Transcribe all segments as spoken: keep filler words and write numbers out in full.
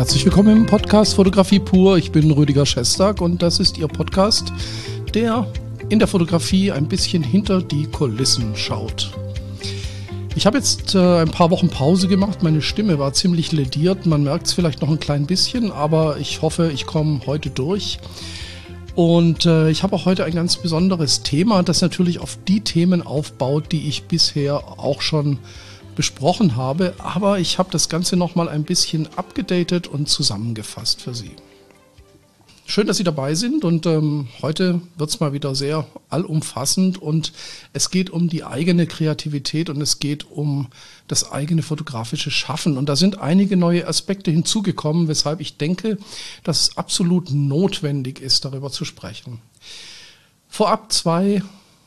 Herzlich willkommen im Podcast Fotografie pur. Ich bin Rüdiger Schestag und das ist Ihr Podcast, der in der Fotografie ein bisschen hinter die Kulissen schaut. Ich habe jetzt äh, ein paar Wochen Pause gemacht. Meine Stimme war ziemlich lediert. Man merkt es vielleicht noch ein klein bisschen, aber ich hoffe, ich komme heute durch. Und äh, ich habe auch heute ein ganz besonderes Thema, das natürlich auf die Themen aufbaut, die ich bisher auch schon besprochen habe. Aber ich habe das Ganze nochmal ein bisschen abgedatet und zusammengefasst für Sie. Schön, dass Sie dabei sind und ähm, heute wird es mal wieder sehr allumfassend und es geht um die eigene Kreativität und es geht um das eigene fotografische Schaffen. Und da sind einige neue Aspekte hinzugekommen, weshalb ich denke, dass es absolut notwendig ist, darüber zu sprechen. Vorab zwei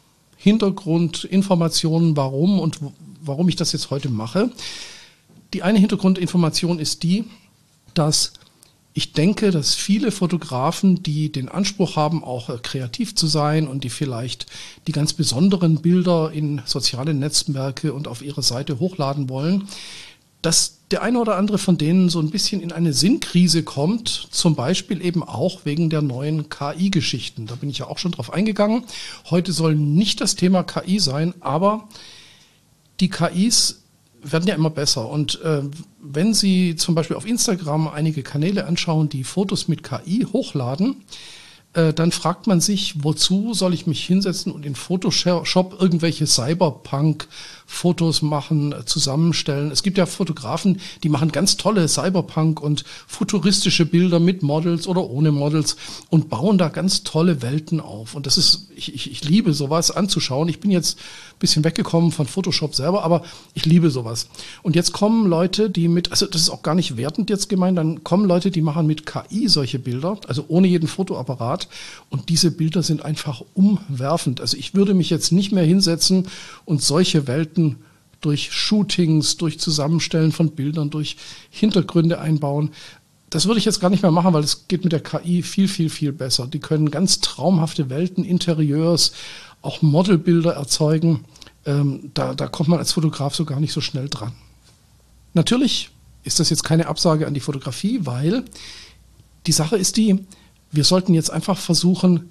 Hintergrundinformationen, warum und warum ich das jetzt heute mache. Die eine Hintergrundinformation ist die, dass ich denke, dass viele Fotografen, die den Anspruch haben, auch kreativ zu sein und die vielleicht die ganz besonderen Bilder in soziale Netzwerke und auf ihre Seite hochladen wollen, dass der eine oder andere von denen so ein bisschen in eine Sinnkrise kommt, zum Beispiel eben auch wegen der neuen K I-Geschichten. Da bin ich ja auch schon drauf eingegangen. Heute soll nicht das Thema K I sein, aber die K Is werden ja immer besser und äh, wenn Sie zum Beispiel auf Instagram einige Kanäle anschauen, die Fotos mit K I hochladen, äh, dann fragt man sich, wozu soll ich mich hinsetzen und in Photoshop irgendwelche Cyberpunk-Fotos machen, äh, zusammenstellen. Es gibt ja Fotografen, die machen ganz tolle Cyberpunk- und futuristische Bilder mit Models oder ohne Models und bauen da ganz tolle Welten auf. Und das ist, ich, ich, ich liebe sowas anzuschauen. Ich bin jetzt ein bisschen weggekommen von Photoshop selber, aber ich liebe sowas. Und jetzt kommen Leute, die mit, also das ist auch gar nicht wertend jetzt gemeint, dann kommen Leute, die machen mit K I solche Bilder, also ohne jeden Fotoapparat. Und diese Bilder sind einfach umwerfend. Also ich würde mich jetzt nicht mehr hinsetzen und solche Welten durch Shootings, durch Zusammenstellen von Bildern, durch Hintergründe einbauen. Das würde ich jetzt gar nicht mehr machen, weil es geht mit der K I viel, viel, viel besser. Die können ganz traumhafte Welten, Interieurs, auch Modelbilder erzeugen. Ähm, da, da kommt man als Fotograf so gar nicht so schnell dran. Natürlich ist das jetzt keine Absage an die Fotografie, weil die Sache ist die, wir sollten jetzt einfach versuchen,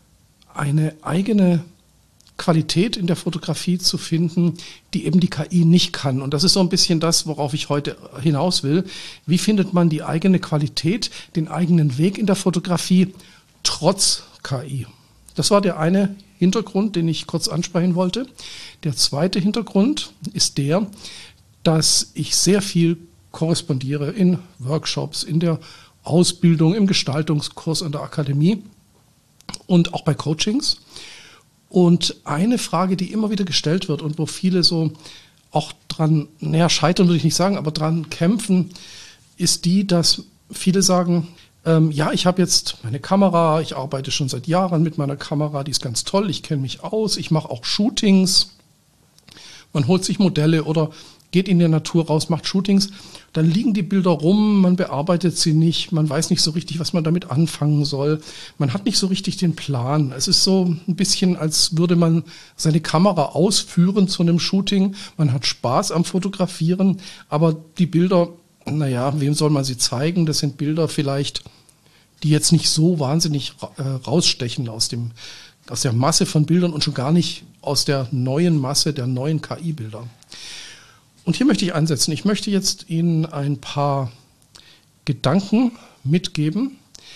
eine eigene Qualität in der Fotografie zu finden, die eben die K I nicht kann. Und das ist so ein bisschen das, worauf ich heute hinaus will. Wie findet man die eigene Qualität, den eigenen Weg in der Fotografie trotz K I? Das war der eine Hintergrund, den ich kurz ansprechen wollte. Der zweite Hintergrund ist der, dass ich sehr viel korrespondiere in Workshops, in der Ausbildung, im Gestaltungskurs an der Akademie und auch bei Coachings. Und eine Frage, die immer wieder gestellt wird und wo viele so auch dran, naja, scheitern würde ich nicht sagen, aber dran kämpfen, ist die, dass viele sagen, ähm, ja, ich habe jetzt meine Kamera, ich arbeite schon seit Jahren mit meiner Kamera, die ist ganz toll, ich kenne mich aus, ich mache auch Shootings, man holt sich Modelle oder geht in der Natur raus, macht Shootings, dann liegen die Bilder rum, man bearbeitet sie nicht, man weiß nicht so richtig, was man damit anfangen soll, man hat nicht so richtig den Plan. Es ist so ein bisschen, als würde man seine Kamera ausführen zu einem Shooting, man hat Spaß am Fotografieren, aber die Bilder, naja, wem soll man sie zeigen? Das sind Bilder vielleicht, die jetzt nicht so wahnsinnig äh, rausstechen aus dem, aus der Masse von Bildern und schon gar nicht aus der neuen Masse der neuen K I-Bilder. Und hier möchte ich ansetzen. Ich möchte jetzt Ihnen ein paar Gedanken mitgeben,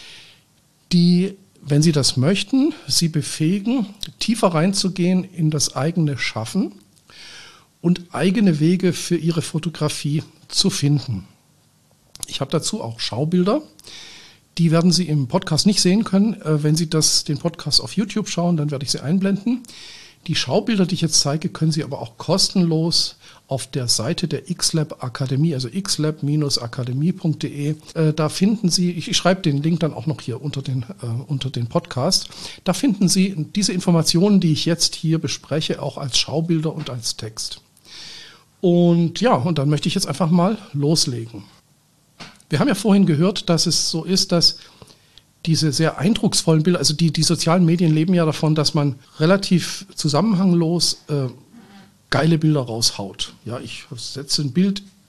die, wenn Sie das möchten, Sie befähigen, tiefer reinzugehen in das eigene Schaffen und eigene Wege für Ihre Fotografie zu finden. Ich habe dazu auch Schaubilder. Die werden Sie im Podcast nicht sehen können. Wenn Sie das, den Podcast auf YouTube schauen, dann werde ich sie einblenden. Die Schaubilder, die ich jetzt zeige, können Sie aber auch kostenlos auf der Seite der X-Lab Akademie, also x lab Bindestrich akademie punkt de. Äh, da finden Sie, ich, ich schreibe den Link dann auch noch hier unter den, äh, unter den Podcast, da finden Sie diese Informationen, die ich jetzt hier bespreche, auch als Schaubilder und als Text. Und ja, und dann möchte ich jetzt einfach mal loslegen. Wir haben ja vorhin gehört, dass es so ist, dass diese sehr eindrucksvollen Bilder, also die, die sozialen Medien leben ja davon, dass man relativ zusammenhanglos äh, geile Bilder raushaut. Ja, ich setze ein Bild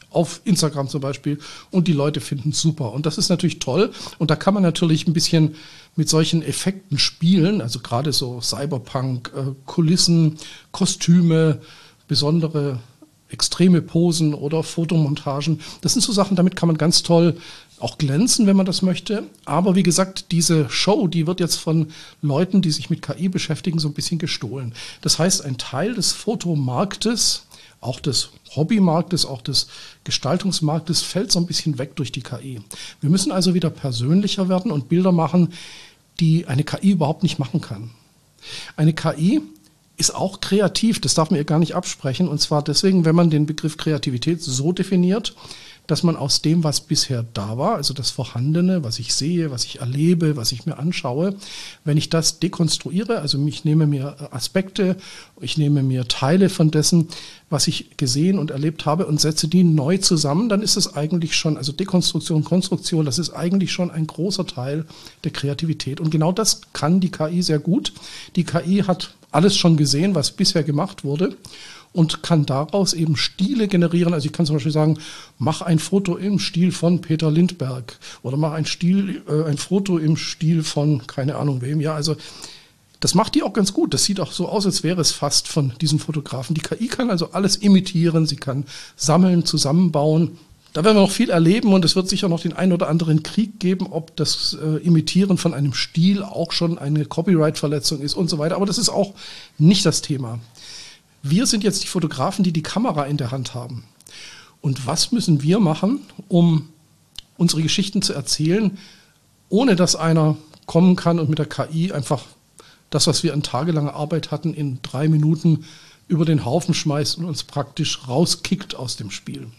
auf Instagram zum Beispiel, und die Leute finden es super. Und das ist natürlich toll. Und da kann man natürlich ein bisschen mit solchen Effekten spielen, also gerade so Cyberpunk, äh, Kulissen, Kostüme, besondere extreme Posen oder Fotomontagen. Das sind so Sachen, damit kann man ganz toll auch glänzen, wenn man das möchte. Aber wie gesagt, diese Show, die wird jetzt von Leuten, die sich mit K I beschäftigen, so ein bisschen gestohlen. Das heißt, ein Teil des Fotomarktes, auch des Hobbymarktes, auch des Gestaltungsmarktes, fällt so ein bisschen weg durch die K I. Wir müssen also wieder persönlicher werden und Bilder machen, die eine K I überhaupt nicht machen kann. Eine K I ist auch kreativ, das darf man ihr gar nicht absprechen. Und zwar deswegen, wenn man den Begriff Kreativität so definiert, dass man aus dem, was bisher da war, also das Vorhandene, was ich sehe, was ich erlebe, was ich mir anschaue, wenn ich das dekonstruiere, also ich nehme mir Aspekte, ich nehme mir Teile von dessen, was ich gesehen und erlebt habe und setze die neu zusammen, dann ist es eigentlich schon, also Dekonstruktion, Konstruktion, das ist eigentlich schon ein großer Teil der Kreativität. Und genau das kann die K I sehr gut. Die K I hat alles schon gesehen, was bisher gemacht wurde, und kann daraus eben Stile generieren. Also ich kann zum Beispiel sagen, mach ein Foto im Stil von Peter Lindbergh oder mach ein, Stil, äh, ein Foto im Stil von keine Ahnung wem. Ja, also das macht die auch ganz gut. Das sieht auch so aus, als wäre es fast von diesem Fotografen. Die K I kann also alles imitieren, sie kann sammeln, zusammenbauen. Da werden wir noch viel erleben und es wird sicher noch den einen oder anderen Krieg geben, ob das äh, Imitieren von einem Stil auch schon eine Copyright-Verletzung ist und so weiter. Aber das ist auch nicht das Thema. Wir sind jetzt die Fotografen, die die Kamera in der Hand haben. Und was müssen wir machen, um unsere Geschichten zu erzählen, ohne dass einer kommen kann und mit der K I einfach das, was wir in tagelanger Arbeit hatten, in drei Minuten über den Haufen schmeißt und uns praktisch rauskickt aus dem Spiel.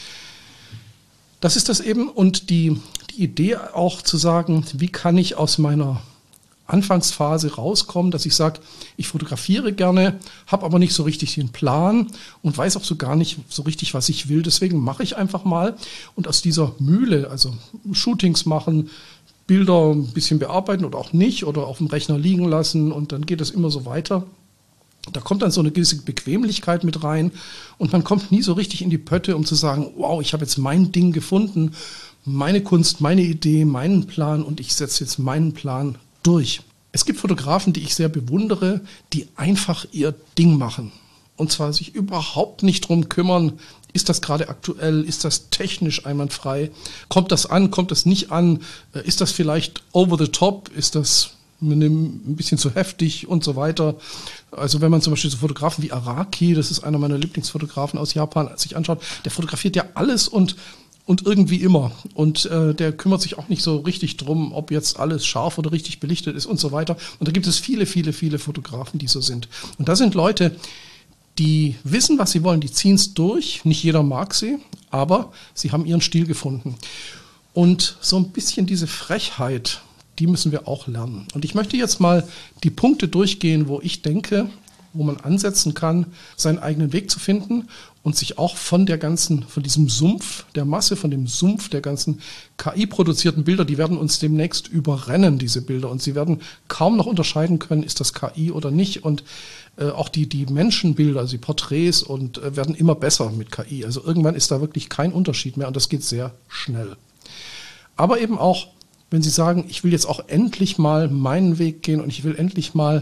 Das ist das eben, und die, die Idee auch zu sagen, wie kann ich aus meiner Anfangsphase rauskommen, dass ich sage, ich fotografiere gerne, habe aber nicht so richtig den Plan und weiß auch so gar nicht so richtig, was ich will. Deswegen mache ich einfach mal und aus dieser Mühle, also Shootings machen, Bilder ein bisschen bearbeiten oder auch nicht oder auf dem Rechner liegen lassen und dann geht es immer so weiter. Da kommt dann so eine gewisse Bequemlichkeit mit rein und man kommt nie so richtig in die Pötte, um zu sagen, wow, ich habe jetzt mein Ding gefunden, meine Kunst, meine Idee, meinen Plan und ich setze jetzt meinen Plan durch. Es gibt Fotografen, die ich sehr bewundere, die einfach ihr Ding machen. Und zwar sich überhaupt nicht drum kümmern, ist das gerade aktuell, ist das technisch einwandfrei, kommt das an, kommt das nicht an, ist das vielleicht over the top, ist das ein bisschen zu heftig und so weiter. Also wenn man zum Beispiel so Fotografen wie Araki, das ist einer meiner Lieblingsfotografen aus Japan, sich anschaut, der fotografiert ja alles und Und irgendwie immer. Und äh, der kümmert sich auch nicht so richtig drum, ob jetzt alles scharf oder richtig belichtet ist und so weiter. Und da gibt es viele, viele, viele Fotografen, die so sind. Und da sind Leute, die wissen, was sie wollen, die ziehen es durch. Nicht jeder mag sie, aber sie haben ihren Stil gefunden. Und so ein bisschen diese Frechheit, die müssen wir auch lernen. Und ich möchte jetzt mal die Punkte durchgehen, wo ich denke, wo man ansetzen kann, seinen eigenen Weg zu finden und sich auch von der ganzen, von diesem Sumpf der Masse, von dem Sumpf der ganzen K I-produzierten Bilder, die werden uns demnächst überrennen, diese Bilder. Und sie werden kaum noch unterscheiden können, ist das K I oder nicht. Und äh, auch die, die Menschenbilder, also die Porträts, und äh, werden immer besser mit K I. Also irgendwann ist da wirklich kein Unterschied mehr und das geht sehr schnell. Aber eben auch, wenn Sie sagen, ich will jetzt auch endlich mal meinen Weg gehen und ich will endlich mal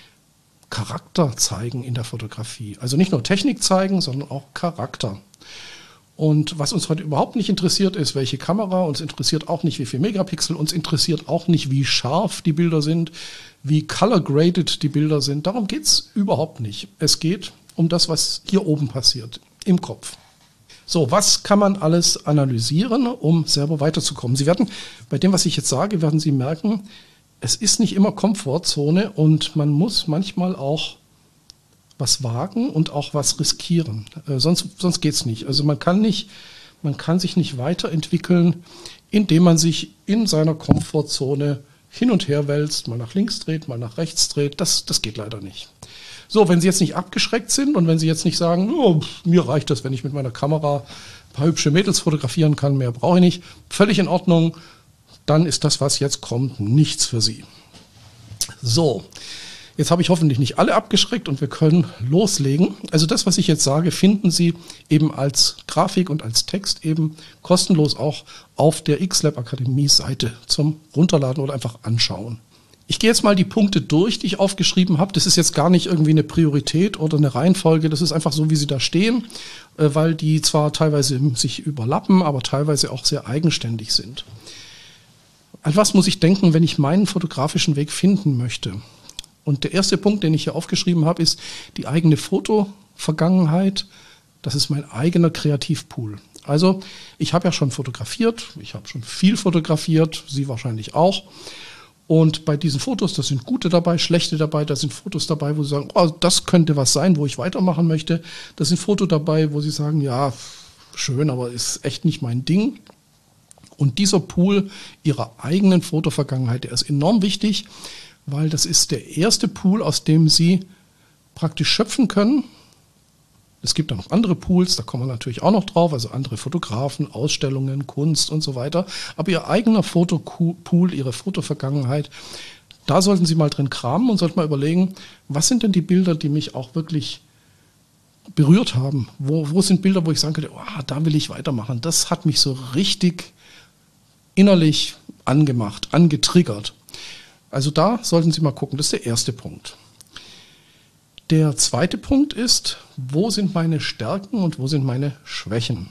Charakter zeigen in der Fotografie. Also nicht nur Technik zeigen, sondern auch Charakter. Und was uns heute überhaupt nicht interessiert ist, welche Kamera, uns interessiert auch nicht, wie viel Megapixel, uns interessiert auch nicht, wie scharf die Bilder sind, wie color-graded die Bilder sind. Darum geht es überhaupt nicht. Es geht um das, was hier oben passiert, im Kopf. So, was kann man alles analysieren, um selber weiterzukommen? Sie werden, bei dem, was ich jetzt sage, werden Sie merken, es ist nicht immer Komfortzone und man muss manchmal auch was wagen und auch was riskieren. Äh, sonst sonst geht es nicht. Also man kann nicht, man kann sich nicht weiterentwickeln, indem man sich in seiner Komfortzone hin und her wälzt, mal nach links dreht, mal nach rechts dreht. Das, das geht leider nicht. So, wenn Sie jetzt nicht abgeschreckt sind und wenn Sie jetzt nicht sagen, oh, mir reicht das, wenn ich mit meiner Kamera ein paar hübsche Mädels fotografieren kann, mehr brauche ich nicht, völlig in Ordnung. Dann ist das, was jetzt kommt, nichts für Sie. So, Jetzt habe ich hoffentlich nicht alle abgeschreckt und wir können loslegen. Also das, was ich jetzt sage, finden Sie eben als Grafik und als Text eben kostenlos auch auf der X-Lab Akademie Seite zum Runterladen oder einfach anschauen. Ich gehe jetzt mal die Punkte durch, die ich aufgeschrieben habe. Das ist jetzt gar nicht irgendwie eine Priorität oder eine Reihenfolge. Das ist einfach so, wie sie da stehen, weil die zwar teilweise sich überlappen, aber teilweise auch sehr eigenständig sind. An was muss ich denken, wenn ich meinen fotografischen Weg finden möchte? Und der erste Punkt, den ich hier aufgeschrieben habe, ist die eigene Fotovergangenheit. Das ist mein eigener Kreativpool. Also ich habe ja schon fotografiert, ich habe schon viel fotografiert, Sie wahrscheinlich auch. Und bei diesen Fotos, da sind gute dabei, schlechte dabei, da sind Fotos dabei, wo Sie sagen, oh, das könnte was sein, wo ich weitermachen möchte. Da sind Fotos dabei, wo Sie sagen, ja, schön, aber ist echt nicht mein Ding. Und dieser Pool Ihrer eigenen Fotovergangenheit, der ist enorm wichtig, weil das ist der erste Pool, aus dem Sie praktisch schöpfen können. Es gibt dann noch andere Pools, da kommen wir natürlich auch noch drauf, also andere Fotografen, Ausstellungen, Kunst und so weiter. Aber Ihr eigener Fotopool, Ihre Fotovergangenheit, da sollten Sie mal drin kramen und sollten mal überlegen, was sind denn die Bilder, die mich auch wirklich berührt haben? Wo, wo sind Bilder, wo ich sagen könnte, oh, da will ich weitermachen. Das hat mich so richtig innerlich angemacht, angetriggert. Also da sollten Sie mal gucken, das ist der erste Punkt. Der zweite Punkt ist, wo sind meine Stärken und wo sind meine Schwächen?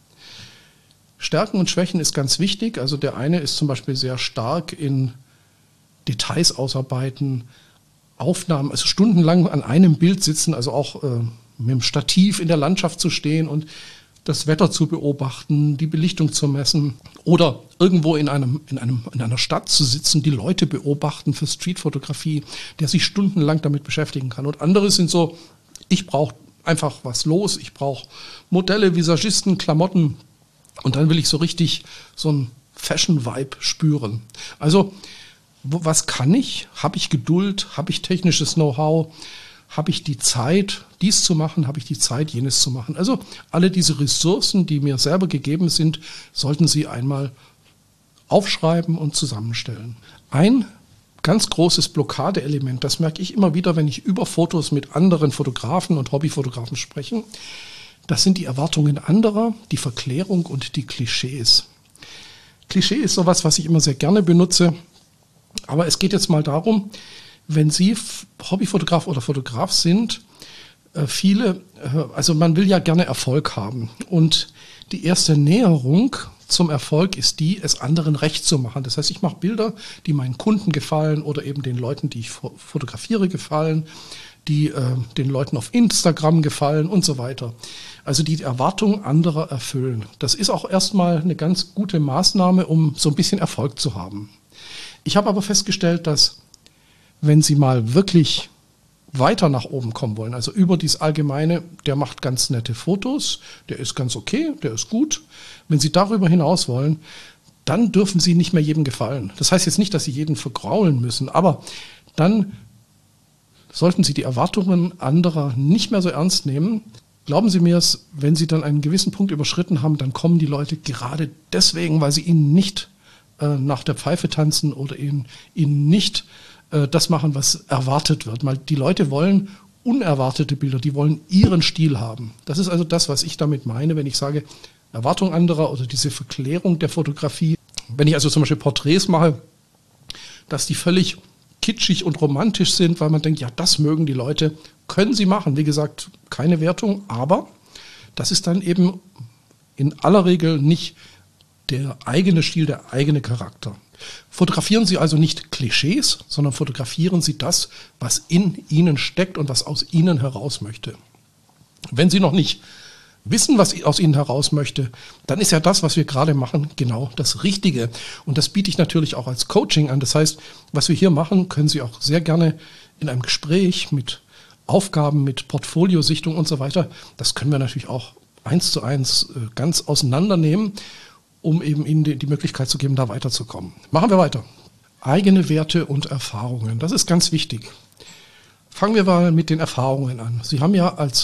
Stärken und Schwächen ist ganz wichtig. Also der eine ist zum Beispiel sehr stark in Details ausarbeiten, Aufnahmen, also stundenlang an einem Bild sitzen, also auch äh, mit dem Stativ in der Landschaft zu stehen und das Wetter zu beobachten, die Belichtung zu messen oder irgendwo in einem, in einem, in einer Stadt zu sitzen, die Leute beobachten für Streetfotografie, der sich stundenlang damit beschäftigen kann. Und andere sind so, ich brauche einfach was los, ich brauche Modelle, Visagisten, Klamotten und dann will ich so richtig so einen Fashion-Vibe spüren. Also was kann ich? Habe ich Geduld? Habe ich technisches Know-how? Habe ich die Zeit, dies zu machen? Habe ich die Zeit, jenes zu machen? Also alle diese Ressourcen, die mir selber gegeben sind, sollten Sie einmal aufschreiben und zusammenstellen. Ein ganz großes Blockadeelement, das merke ich immer wieder, wenn ich über Fotos mit anderen Fotografen und Hobbyfotografen spreche, das sind die Erwartungen anderer, die Verklärung und die Klischees. Klischee ist sowas, was ich immer sehr gerne benutze, aber es geht jetzt mal darum, wenn Sie Hobbyfotograf oder Fotograf sind, viele, also man will ja gerne Erfolg haben und die erste Näherung zum Erfolg ist die, es anderen recht zu machen. Das heißt, ich mache Bilder, die meinen Kunden gefallen oder eben den Leuten, die ich fotografiere, gefallen, die äh, den Leuten auf Instagram gefallen und so weiter. Also die Erwartungen anderer erfüllen. Das ist auch erstmal eine ganz gute Maßnahme, um so ein bisschen Erfolg zu haben. Ich habe aber festgestellt, dass wenn Sie mal wirklich weiter nach oben kommen wollen, also über dieses Allgemeine, der macht ganz nette Fotos, der ist ganz okay, der ist gut. Wenn Sie darüber hinaus wollen, dann dürfen Sie nicht mehr jedem gefallen. Das heißt jetzt nicht, dass Sie jeden vergraulen müssen, aber dann sollten Sie die Erwartungen anderer nicht mehr so ernst nehmen. Glauben Sie mir es, wenn Sie dann einen gewissen Punkt überschritten haben, dann kommen die Leute gerade deswegen, weil Sie ihnen nicht äh, nach der Pfeife tanzen oder ihnen, ihnen nicht das machen, was erwartet wird. Weil die Leute wollen unerwartete Bilder, die wollen ihren Stil haben. Das ist also das, was ich damit meine, wenn ich sage, Erwartung anderer oder diese Verklärung der Fotografie. Wenn ich also zum Beispiel Porträts mache, dass die völlig kitschig und romantisch sind, weil man denkt, ja, das mögen die Leute, können sie machen. Wie gesagt, keine Wertung, aber das ist dann eben in aller Regel nicht der eigene Stil, der eigene Charakter. Fotografieren Sie also nicht Klischees, sondern fotografieren Sie das, was in Ihnen steckt und was aus Ihnen heraus möchte. Wenn Sie noch nicht wissen, was aus Ihnen heraus möchte, dann ist ja das, was wir gerade machen, genau das Richtige. Und das biete ich natürlich auch als Coaching an. Das heißt, was wir hier machen, können Sie auch sehr gerne in einem Gespräch mit Aufgaben, mit Portfoliosichtung und so weiter, das können wir natürlich auch eins zu eins ganz auseinandernehmen, um eben Ihnen die, die Möglichkeit zu geben, da weiterzukommen. Machen wir weiter. Eigene Werte und Erfahrungen, das ist ganz wichtig. Fangen wir mal mit den Erfahrungen an. Sie haben ja als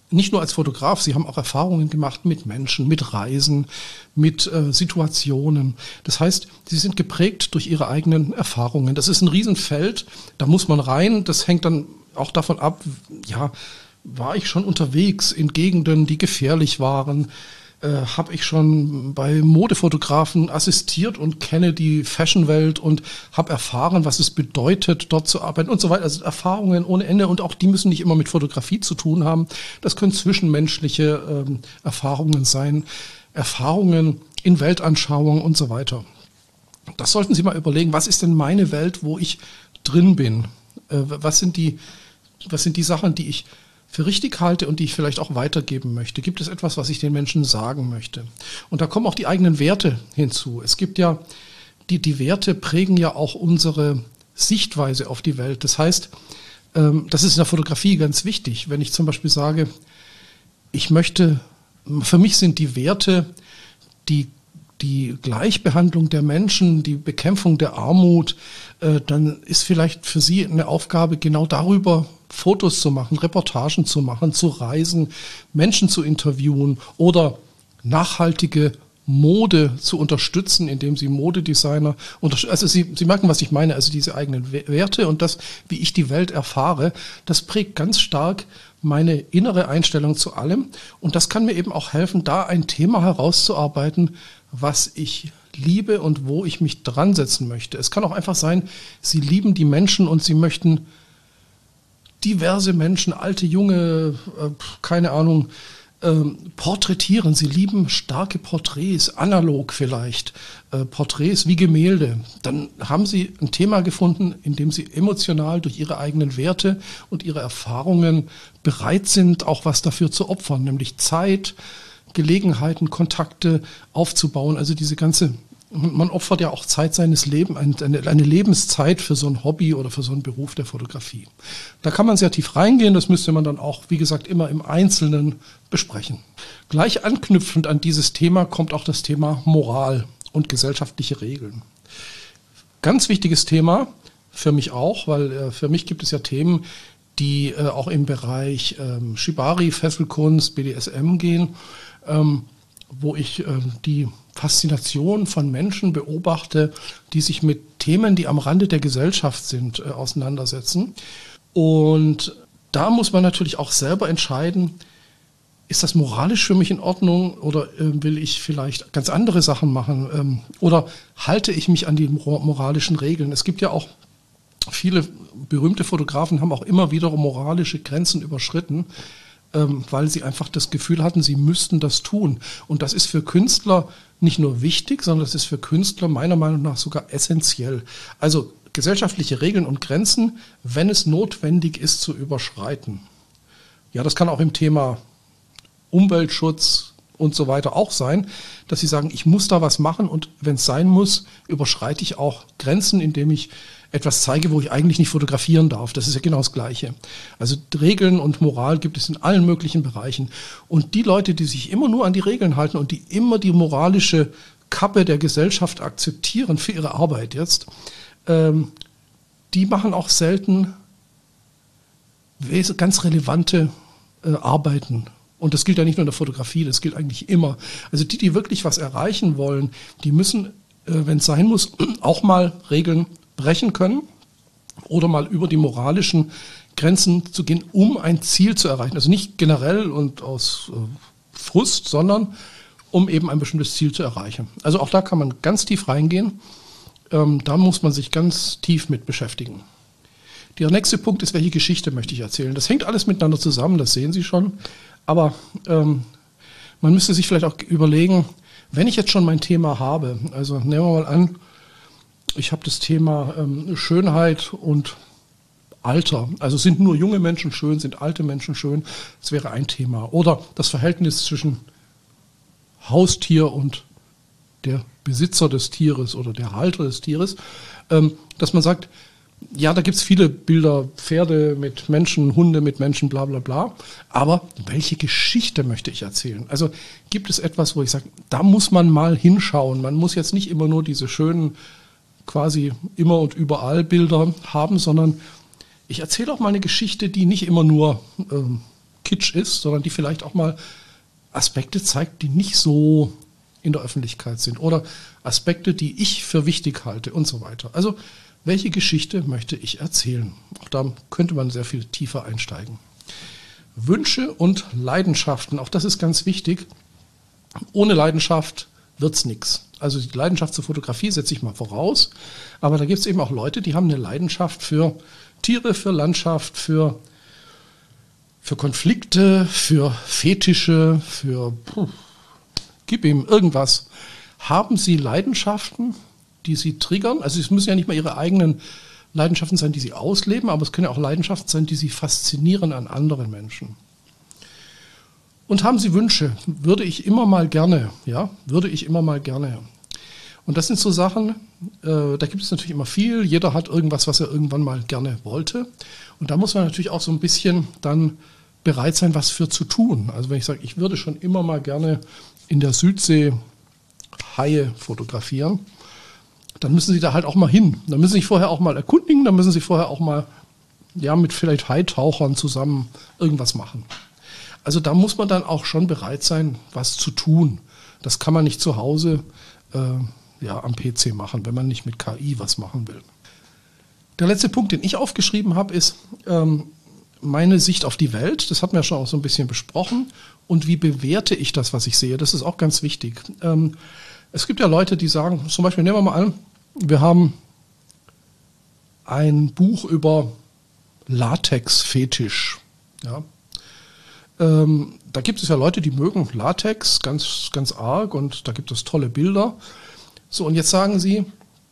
nicht nur als Fotograf, Sie haben auch Erfahrungen gemacht mit Menschen, mit Reisen, mit äh, Situationen. Das heißt, Sie sind geprägt durch Ihre eigenen Erfahrungen. Das ist ein Riesenfeld, da muss man rein. Das hängt dann auch davon ab, ja, war ich schon unterwegs in Gegenden, die gefährlich waren? Äh, habe ich schon bei Modefotografen assistiert und kenne die Fashionwelt und habe erfahren, was es bedeutet, dort zu arbeiten und so weiter. Also Erfahrungen ohne Ende, und auch die müssen nicht immer mit Fotografie zu tun haben. Das können zwischenmenschliche ähm, Erfahrungen sein, Erfahrungen in Weltanschauung und so weiter. Das sollten Sie mal überlegen, was ist denn meine Welt, wo ich drin bin? Äh, was sind die, was sind die Sachen, die ich für richtig halte und die ich vielleicht auch weitergeben möchte? Gibt es etwas, was ich den Menschen sagen möchte? Und da kommen auch die eigenen Werte hinzu. Es gibt ja, die, die Werte prägen ja auch unsere Sichtweise auf die Welt. Das heißt, ähm, das ist in der Fotografie ganz wichtig. Wenn ich zum Beispiel sage, ich möchte, für mich sind die Werte die die Gleichbehandlung der Menschen, die Bekämpfung der Armut, äh, dann ist vielleicht für Sie eine Aufgabe, genau darüber Fotos zu machen, Reportagen zu machen, zu reisen, Menschen zu interviewen oder nachhaltige Mode zu unterstützen, indem Sie Modedesigner unterstützen. Also Sie, Sie merken, was ich meine, also diese eigenen Werte und das, wie ich die Welt erfahre, das prägt ganz stark meine innere Einstellung zu allem. Und das kann mir eben auch helfen, da ein Thema herauszuarbeiten, was ich liebe und wo ich mich dran setzen möchte. Es kann auch einfach sein, Sie lieben die Menschen und Sie möchten diverse Menschen, alte, junge, äh, keine Ahnung, ähm, porträtieren. Sie lieben starke Porträts, analog vielleicht, äh, Porträts wie Gemälde. Dann haben Sie ein Thema gefunden, in dem Sie emotional durch Ihre eigenen Werte und Ihre Erfahrungen bereit sind, auch was dafür zu opfern, nämlich Zeit, Gelegenheiten, Kontakte aufzubauen. Also diese ganze, man opfert ja auch Zeit seines Lebens, eine, eine Lebenszeit für so ein Hobby oder für so einen Beruf der Fotografie. Da kann man sehr tief reingehen, das müsste man dann auch, wie gesagt, immer im Einzelnen besprechen. Gleich anknüpfend an dieses Thema kommt auch das Thema Moral und gesellschaftliche Regeln. Ganz wichtiges Thema für mich auch, weil äh, für mich gibt es ja Themen, die äh, auch im Bereich ähm, Shibari, Fesselkunst, B D S M gehen, ähm, wo ich äh, die Faszination von Menschen beobachte, die sich mit Themen, die am Rande der Gesellschaft sind, äh, auseinandersetzen. Und da muss man natürlich auch selber entscheiden, ist das moralisch für mich in Ordnung oder äh, will ich vielleicht ganz andere Sachen machen ähm, oder halte ich mich an die moralischen Regeln? Es gibt ja auch viele berühmte Fotografen, haben auch immer wieder moralische Grenzen überschritten, ähm, weil sie einfach das Gefühl hatten, sie müssten das tun. Und das ist für Künstler nicht nur wichtig, sondern das ist für Künstler meiner Meinung nach sogar essentiell. Also gesellschaftliche Regeln und Grenzen, wenn es notwendig ist, zu überschreiten. Ja, das kann auch im Thema Umweltschutz und so weiter auch sein, dass sie sagen, ich muss da was machen und wenn es sein muss, überschreite ich auch Grenzen, indem ich etwas zeige, wo ich eigentlich nicht fotografieren darf. Das ist ja genau das Gleiche. Also Regeln und Moral gibt es in allen möglichen Bereichen. Und die Leute, die sich immer nur an die Regeln halten und die immer die moralische Kappe der Gesellschaft akzeptieren für ihre Arbeit jetzt, ähm, die machen auch selten ganz relevante äh, Arbeiten. Und das gilt ja nicht nur in der Fotografie, das gilt eigentlich immer. Also die, die wirklich was erreichen wollen, die müssen, äh, wenn es sein muss, auch mal Regeln brechen können oder mal über die moralischen Grenzen zu gehen, um ein Ziel zu erreichen. Also nicht generell und aus äh, Frust, sondern um eben ein bestimmtes Ziel zu erreichen. Also auch da kann man ganz tief reingehen. Ähm, da muss man sich ganz tief mit beschäftigen. Der nächste Punkt ist, welche Geschichte möchte ich erzählen? Das hängt alles miteinander zusammen, das sehen Sie schon. Aber ähm, man müsste sich vielleicht auch überlegen, wenn ich jetzt schon mein Thema habe, also nehmen wir mal an, ich habe das Thema ähm, Schönheit und Alter. Also sind nur junge Menschen schön, sind alte Menschen schön? Das wäre ein Thema. Oder das Verhältnis zwischen Haustier und der Besitzer des Tieres oder der Halter des Tieres. Ähm, dass man sagt, ja, da gibt es viele Bilder, Pferde mit Menschen, Hunde mit Menschen, bla bla bla. Aber welche Geschichte möchte ich erzählen? Also gibt es etwas, wo ich sage, da muss man mal hinschauen. Man muss jetzt nicht immer nur diese schönen, quasi immer und überall Bilder haben, sondern ich erzähle auch mal eine Geschichte, die nicht immer nur ähm, Kitsch ist, sondern die vielleicht auch mal Aspekte zeigt, die nicht so in der Öffentlichkeit sind oder Aspekte, die ich für wichtig halte und so weiter. Also welche Geschichte möchte ich erzählen? Auch da könnte man sehr viel tiefer einsteigen. Wünsche und Leidenschaften, auch das ist ganz wichtig. Ohne Leidenschaft wird es nichts. Also die Leidenschaft zur Fotografie setze ich mal voraus, aber da gibt es eben auch Leute, die haben eine Leidenschaft für Tiere, für Landschaft, für, für Konflikte, für Fetische, für puh, gib ihm irgendwas. Haben Sie Leidenschaften, die Sie triggern? Also es müssen ja nicht mal Ihre eigenen Leidenschaften sein, die Sie ausleben, aber es können ja auch Leidenschaften sein, die Sie faszinieren an anderen Menschen. Und haben Sie Wünsche? Würde ich immer mal gerne, ja, würde ich immer mal gerne. Und das sind so Sachen, äh, da gibt es natürlich immer viel. Jeder hat irgendwas, was er irgendwann mal gerne wollte. Und da muss man natürlich auch so ein bisschen dann bereit sein, was für zu tun. Also wenn ich sage, ich würde schon immer mal gerne in der Südsee Haie fotografieren, dann müssen Sie da halt auch mal hin. Dann müssen Sie sich vorher auch mal erkundigen, dann müssen Sie vorher auch mal ja, mit vielleicht Haitauchern zusammen irgendwas machen. Also da muss man dann auch schon bereit sein, was zu tun. Das kann man nicht zu Hause äh, ja, am P C machen, wenn man nicht mit K I was machen will. Der letzte Punkt, den ich aufgeschrieben habe, ist ähm, meine Sicht auf die Welt. Das hatten wir ja schon auch so ein bisschen besprochen. Und wie bewerte ich das, was ich sehe? Das ist auch ganz wichtig. Ähm, es gibt ja Leute, die sagen, zum Beispiel nehmen wir mal an, wir haben ein Buch über Latex-Fetisch. Ja. Ähm, da gibt es ja Leute, die mögen Latex ganz, ganz arg und da gibt es tolle Bilder. So, und jetzt sagen sie,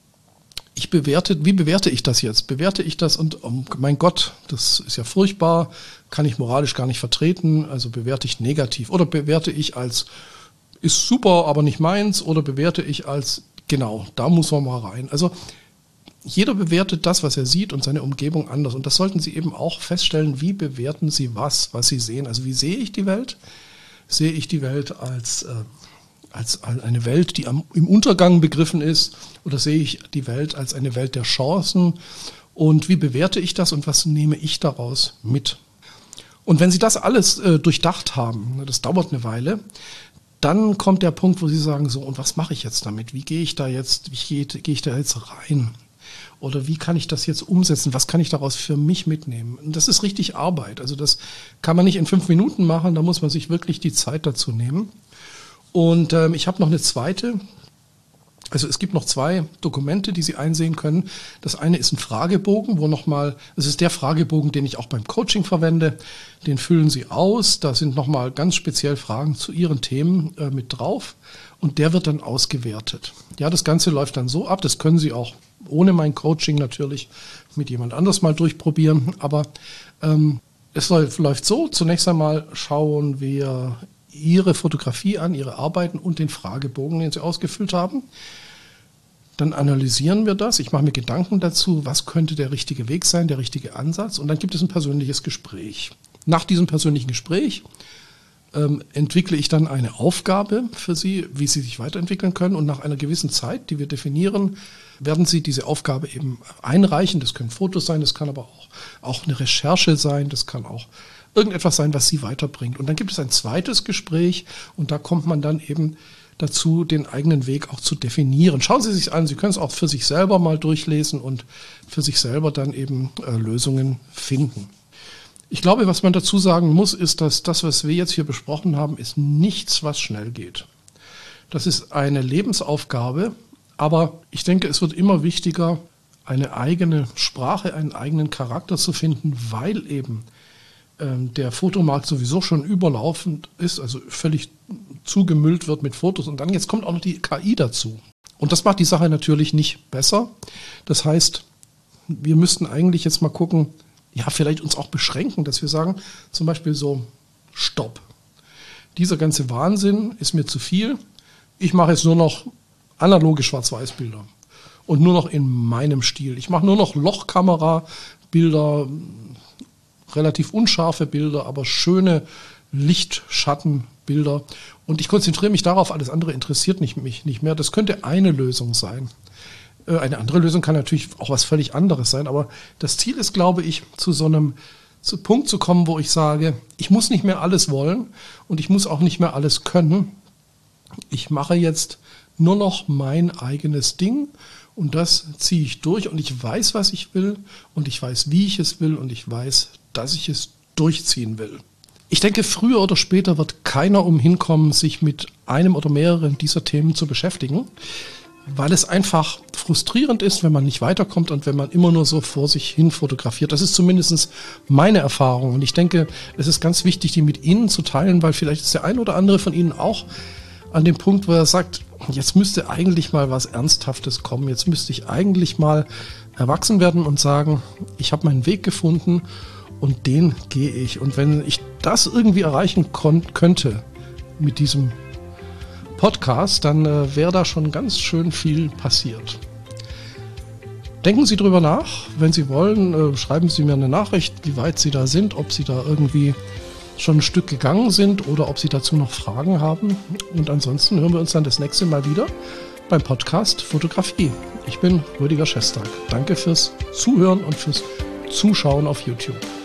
ich bewerte, wie bewerte ich das jetzt? Bewerte ich das und, oh mein Gott, das ist ja furchtbar, kann ich moralisch gar nicht vertreten, also bewerte ich negativ. Oder bewerte ich als, ist super, aber nicht meins, oder bewerte ich als, genau, da muss man mal rein. Also jeder bewertet das, was er sieht und seine Umgebung anders. Und das sollten Sie eben auch feststellen, wie bewerten Sie was, was Sie sehen. Also wie sehe ich die Welt? Sehe ich die Welt als, äh, als eine Welt, die am, im Untergang begriffen ist? Oder sehe ich die Welt als eine Welt der Chancen? Und wie bewerte ich das und was nehme ich daraus mit? Und wenn Sie das alles äh, durchdacht haben, das dauert eine Weile, dann kommt der Punkt, wo Sie sagen, so, und was mache ich jetzt damit? Wie gehe ich da jetzt, wie gehe, gehe ich da jetzt rein? Oder wie kann ich das jetzt umsetzen? Was kann ich daraus für mich mitnehmen? Und das ist richtig Arbeit. Also das kann man nicht in fünf Minuten machen, da muss man sich wirklich die Zeit dazu nehmen. Und ähm, ich habe noch eine zweite, also es gibt noch zwei Dokumente, die Sie einsehen können. Das eine ist ein Fragebogen, wo nochmal, es ist der Fragebogen, den ich auch beim Coaching verwende, den füllen Sie aus, da sind nochmal ganz speziell Fragen zu Ihren Themen äh, mit drauf und der wird dann ausgewertet. Ja, das Ganze läuft dann so ab, das können Sie auch ohne mein Coaching natürlich mit jemand anders mal durchprobieren, aber ähm, es läuft, läuft so, zunächst einmal schauen wir Ihre Fotografie an, Ihre Arbeiten und den Fragebogen, den Sie ausgefüllt haben. Dann analysieren wir das. Ich mache mir Gedanken dazu, was könnte der richtige Weg sein, der richtige Ansatz. Und dann gibt es ein persönliches Gespräch. Nach diesem persönlichen Gespräch ähm, entwickle ich dann eine Aufgabe für Sie, wie Sie sich weiterentwickeln können. Und nach einer gewissen Zeit, die wir definieren, werden Sie diese Aufgabe eben einreichen. Das können Fotos sein, das kann aber auch, auch eine Recherche sein, das kann auch irgendetwas sein, was Sie weiterbringt. Und dann gibt es ein zweites Gespräch und da kommt man dann eben dazu, den eigenen Weg auch zu definieren. Schauen Sie sich an, Sie können es auch für sich selber mal durchlesen und für sich selber dann eben äh, Lösungen finden. Ich glaube, was man dazu sagen muss, ist, dass das, was wir jetzt hier besprochen haben, ist nichts, was schnell geht. Das ist eine Lebensaufgabe, aber ich denke, es wird immer wichtiger, eine eigene Sprache, einen eigenen Charakter zu finden, weil eben der Fotomarkt sowieso schon überlaufend ist, also völlig zugemüllt wird mit Fotos und dann jetzt kommt auch noch die K I dazu. Und das macht die Sache natürlich nicht besser. Das heißt, wir müssten eigentlich jetzt mal gucken, ja, vielleicht uns auch beschränken, dass wir sagen, zum Beispiel so, stopp. Dieser ganze Wahnsinn ist mir zu viel. Ich mache jetzt nur noch analoge Schwarz-Weiß-Bilder und nur noch in meinem Stil. Ich mache nur noch Lochkamera-Bilder, relativ unscharfe Bilder, aber schöne Lichtschattenbilder. Und ich konzentriere mich darauf, alles andere interessiert mich nicht mehr. Das könnte eine Lösung sein. Eine andere Lösung kann natürlich auch was völlig anderes sein, aber das Ziel ist, glaube ich, zu so einem, zu Punkt zu kommen, wo ich sage, ich muss nicht mehr alles wollen und ich muss auch nicht mehr alles können. Ich mache jetzt nur noch mein eigenes Ding und das ziehe ich durch und ich weiß, was ich will und ich weiß, wie ich es will und ich weiß, dass ich es durchziehen will. Ich denke, früher oder später wird keiner umhin kommen, sich mit einem oder mehreren dieser Themen zu beschäftigen, weil es einfach frustrierend ist, wenn man nicht weiterkommt und wenn man immer nur so vor sich hin fotografiert. Das ist zumindest meine Erfahrung und ich denke, es ist ganz wichtig, die mit Ihnen zu teilen, weil vielleicht ist der ein oder andere von Ihnen auch an dem Punkt, wo er sagt, jetzt müsste eigentlich mal was Ernsthaftes kommen, jetzt müsste ich eigentlich mal erwachsen werden und sagen, ich habe meinen Weg gefunden und den gehe ich. Und wenn ich das irgendwie erreichen kon- könnte mit diesem Podcast, dann äh, wäre da schon ganz schön viel passiert. Denken Sie drüber nach. Wenn Sie wollen, äh, schreiben Sie mir eine Nachricht, wie weit Sie da sind, ob Sie da irgendwie schon ein Stück gegangen sind oder ob Sie dazu noch Fragen haben. Und ansonsten hören wir uns dann das nächste Mal wieder beim Podcast Fotografie. Ich bin Rüdiger Schestag. Danke fürs Zuhören und fürs Zuschauen auf YouTube.